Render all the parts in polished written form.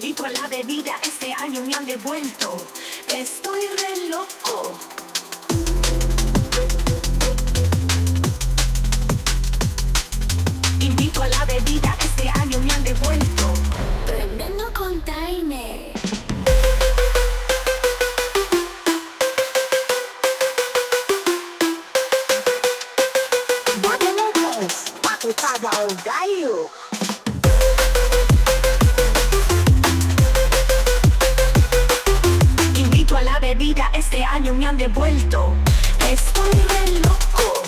Invito a la bebida, este año me han devuelto. Estoy re loco. Invito a la bebida, este año me han devuelto. Tremendo container. Dame locos, pa' que paga un gallo. Invito a la bebida, este año me han devuelto. Estoy re loco.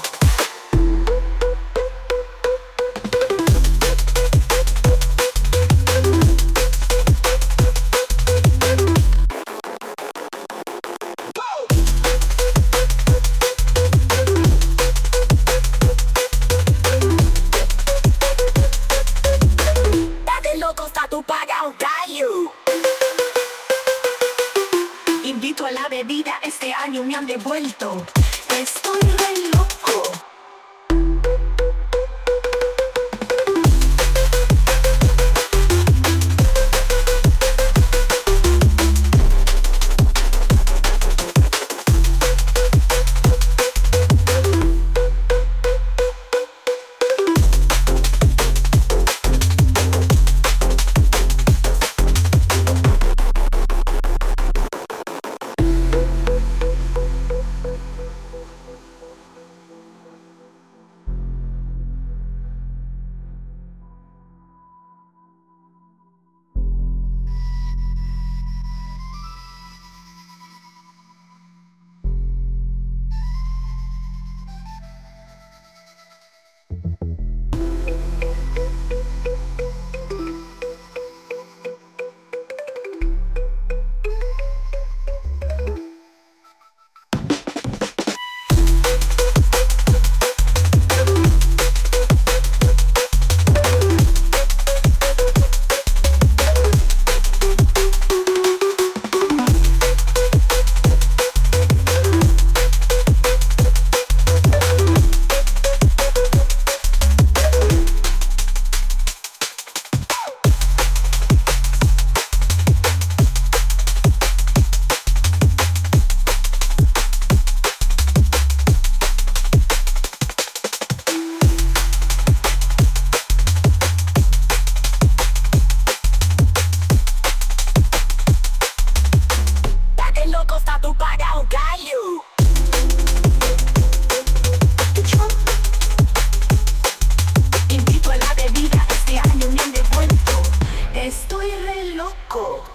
Date loco, está tu paga un gallo. Invito a la bebida, este año me han devuelto. Estoy re loco. Date loco, está tu paga un gallo. Invito a la bebida, este año me han devuelto. Estoy re loco.